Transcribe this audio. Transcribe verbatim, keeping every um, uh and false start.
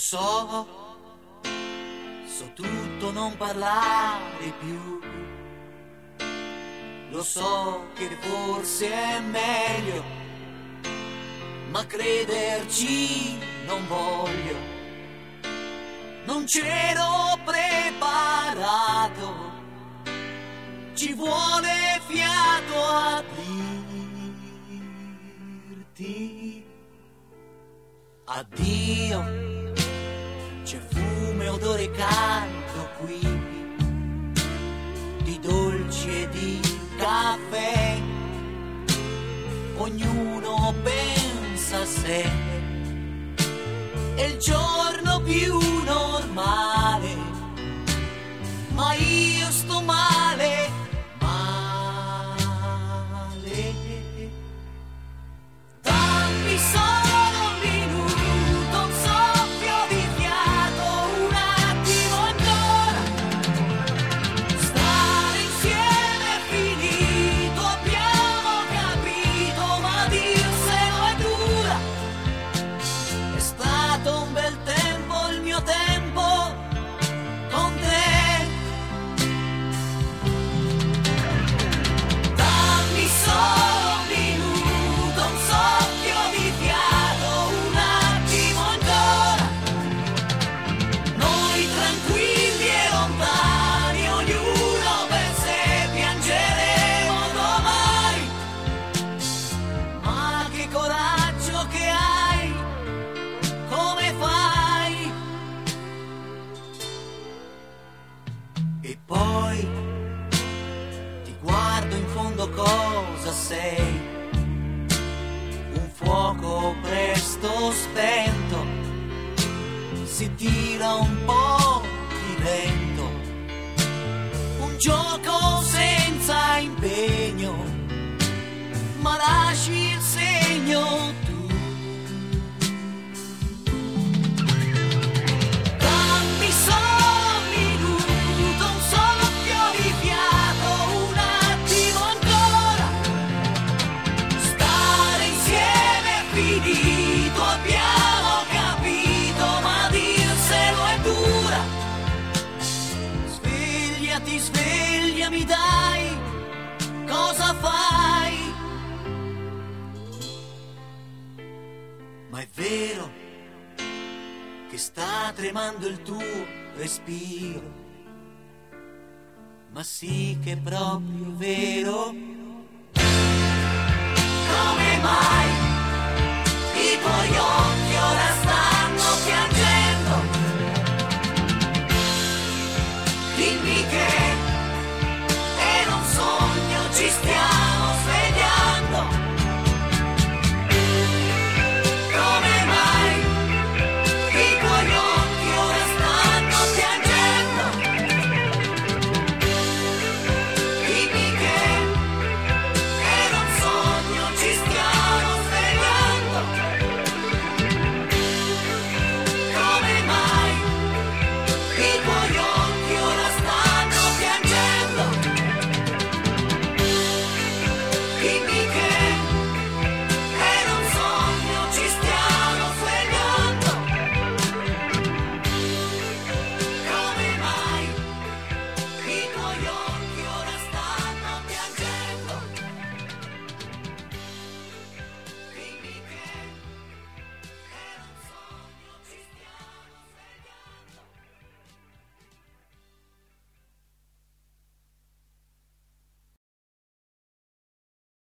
so, so tutto, non parlare più. Lo so che forse è meglio, ma crederci non voglio. Non c'ero preparato, ci vuole fiato a dirti addio. C'è fumo e odore caldo qui, di dolci e di caffè. Ognuno pensa a sé, è il giorno più normale, ma io sto male, male. Dammi solo un minuto, un soffio di fiato, un attimo ancora. Stare insieme è finito, abbiamo capito, ma dirselo è dura. È stato un bel tempo il mio tempo con te. Dammi solo un minuto, un soffio di fiato, un attimo ancora. Noi tranquilli e lontani, ognuno per sé, piangeremo domani. Ma che coraggio che hai, come fai? E poi ti guardo in fondo, cosa sei? Un fuoco presto spento, si tira un po' di vento, un gioco senza impegno, ma lasci il segno tu. Dammi solo un minuto, un soffio di fiato, un attimo ancora. Stare insieme è finito, abbiamo capito, ma dirselo è dura. Svegliati, svegliami, dai, cosa fai? Ma è vero che sta tremando il tuo respiro, ma sì che è proprio vero. Come mai i tuoi occhi